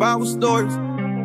Bible stories.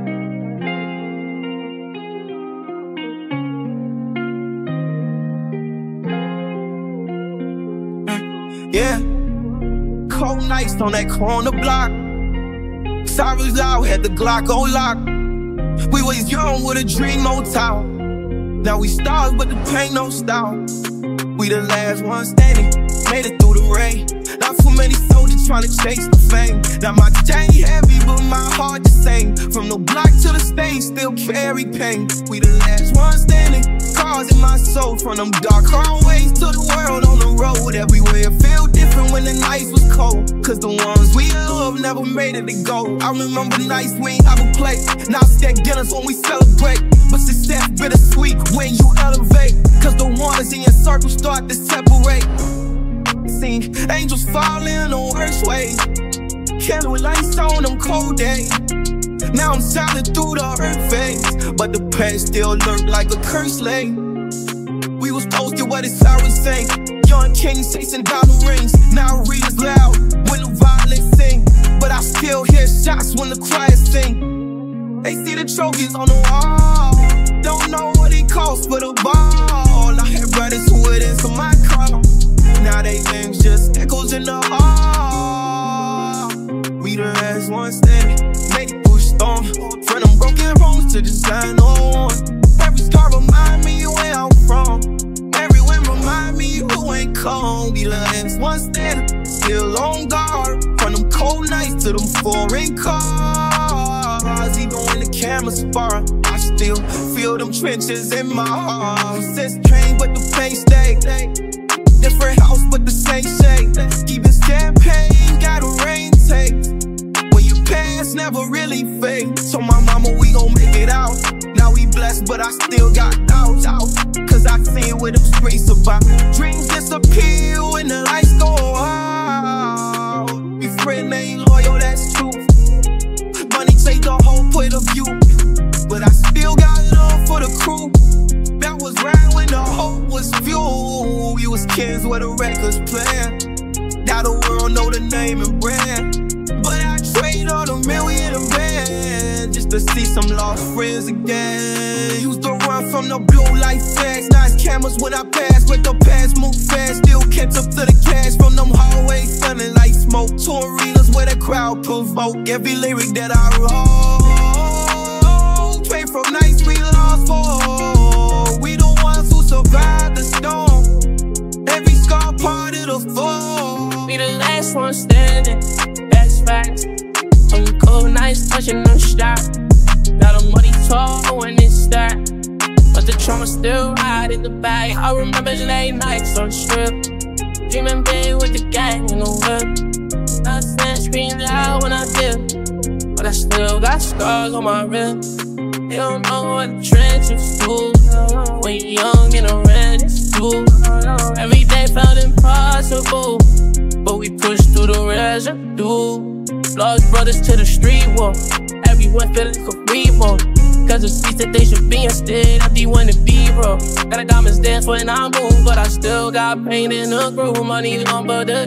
Yeah, cold nights on that corner block. Sirens out, had the Glock on lock. We was young with a dream, no tower. Now we stars, but the pain don't stop. We the last ones standing, made it through the rain. Not too many soldiers trying to chase the fame. Now my chain heavy, but my heart the same. From the block to the stage, still carry pain. We the last ones standing, scars in my soul. From them dark hallways to the world on the road. Everywhere feel different when the nights was cold. Cause the ones we love never made it to go. I remember nights we ain't have a plate. Now stack dinners when we celebrate. But success bittersweet when you elevate. Cause the ones in your circle start to separate. See, angels falling on worst ways. Candle lights on them cold days. Now I'm silent through the earth phase. But the past still lurk like a cursed lane. We was posted what the sirens sang. Young kings chasing down the rings. Now readers loud when the violence sing. But I still hear shots when the choir sing. They see the trophies on the wall. Don't know what it costs for the ball. I had brothers who would answer my call. Now they names just echoes in the hall. We the last ones standing, made it through the storm. From them broken homes to design on. Every scar remind me where I'm from. Every wind remind me who ain't come. We the last ones standing, still on guard. From them cold nights to them foreign cars. Even when the cameras far, I still feel them trenches in my heart. Since train, but the pain stay. Different house, but the same shade. Even champagne got a rain taste. When you pass, never really fade. So my mama, we gon' make it out. Now we blessed, but I still got doubts out. Cause I seen what them streets about. Dreams disappear when the lights go out. Your friend ain't loyal, that's truth. Money take the whole point of view. But I still got love for the crew. That was right when the hope was fuel. We was kids where the records playing. Now the world know the name and brand. But I trade all the million and band just to see some lost friends again. Used to run from the blue light fast. Nice cameras when I pass, but the past move fast. Still catch up to the cash from them hallways, sunning like smoke. To arenas where the crowd provoke. Every lyric that I wrote, straight from nights we lost for. We the ones who survived the storm. Every scar part of the fall. We the last one standing, that's facts. On the cold nights touching no strap. Got a money tall when it start. But the trauma still ride in the bag. I remember late nights on the strip. Dreaming big with the gang in the whip. Nothing screamed loud when I did. But I still got scars on my wrist. They don't know what the trenches do. When you're young and around, it's true. Every day felt impossible, but we pushed through the residue. Lost brothers to the street walk. Everyone feeling like a remote. Cause the seats that they should be instead empty when it be broke. Got a diamonds dance when I move, but I still got pain in the groove. Money on but the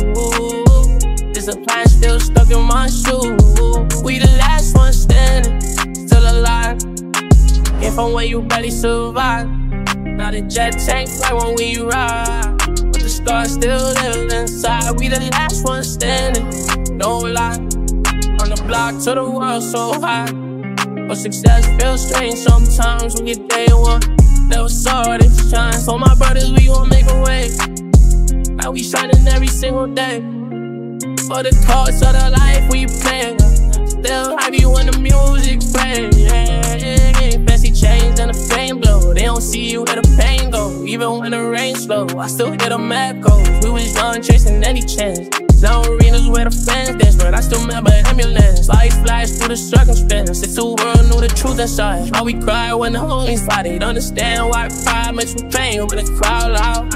truth. This supply still stuck in my shoe. We the last one standing, still alive. Came from where you barely survive. Now the jet tank fly when we ride. But the stars still live inside. We the last one standing, no lie. On the block to the world so high. But success feels strange sometimes when you day one. Never saw it shine. So my brothers, we gon' make a way. Now we shining every single day. For the cause of the life we playing. Still happy when the music plays. Yeah. Fancy chains and the fame blow. They don't see you where the pain go. Even when the rain slow, I still hear them echoes. We was young chasing any chance. Now arenas where the fans dance, but I still remember ambulance. Lights flash through the circumstance. It's the world knew the truth inside. How we cry when the homies fight. They'd understand why pride makes me pain when the crowd loud.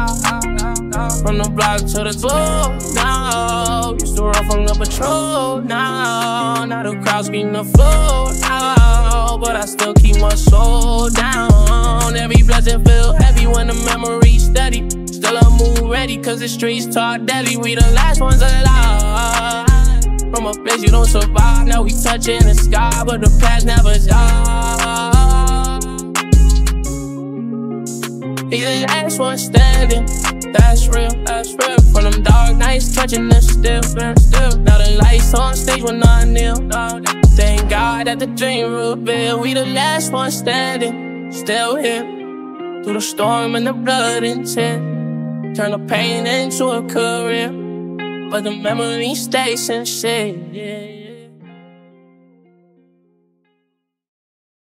From the block to the club now. Used to run from the patrol now. Now the crowd scream the floor now. But I still keep my soul down. Every blessing feel heavy when the memory's steady. Still I move ready cause the streets talk deadly. We the last ones alive. From a place you don't survive. Now we touching the sky, but the past never dies. He's the last one standing. That's real, that's real. From them dark nights, touching the still. Now the lights on stage when I kneel. Thank God that the dream revealed. We the last one standing, still here. Through the storm and the blood and tears. Turn the pain into a career, but the memory stays sincere. Yeah.